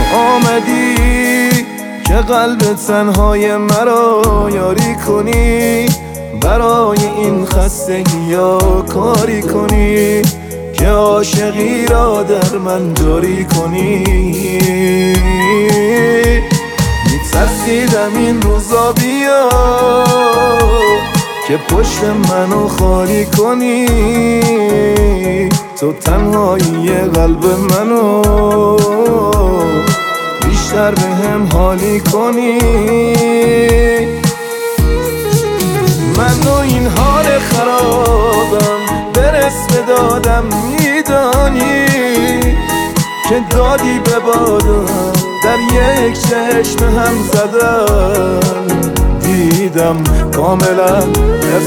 آمدی که قلب تنهای مرا یاری کنی، برای این خستگی ها کاری کنی که عاشقی را در من جاری کنی. میترسیدم این روزا بیا که پشت منو خالی کنی، تو تنهایی قلب منو بیشتر به هم حالی کنی. من و این حال خرابم برس به دادم، میدانی که دادی به بادم در یک چشم هم زدن، دیدم کاملا در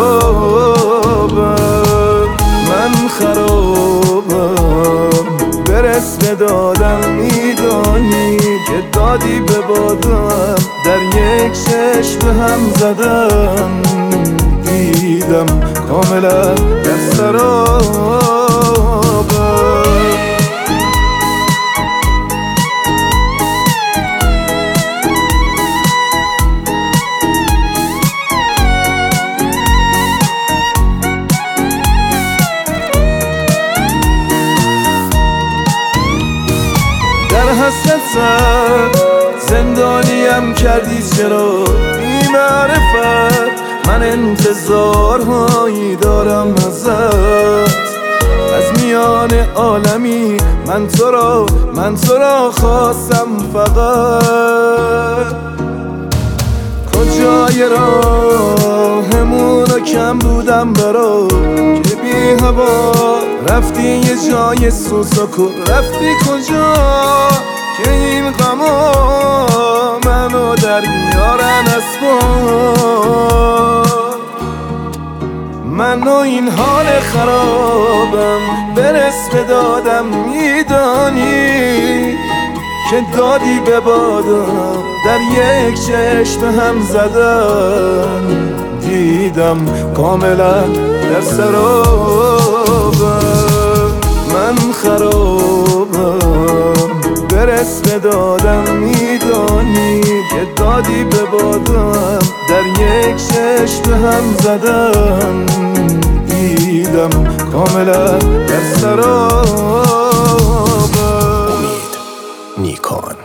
سرابم. من خرابم برس به دادم، میدانی که دادی به بادم در یک چشم هم زدن، دیدم کاملا در سرابم. حسرت زندانیم کردی چرا بی معرفت، من انتظارهایی دارم ازت از میان عالمی. من تو را خواستم فقط، کجای راهمونو کم بودم برا که بی هوا رفتی یه جای سوساکو، رفتی کجا که این غما منو در بیارن اسبا. من و این حال خرابم برس به دادم، میدانی که دادی به بادم در یک چشم هم زدن، دیدم کاملا در سرابم. من خرابم برس به دادم، میدانی که دادی به بادم در یک چشم هم زدن، دیدم کاملا در سرابم. امید نیکان.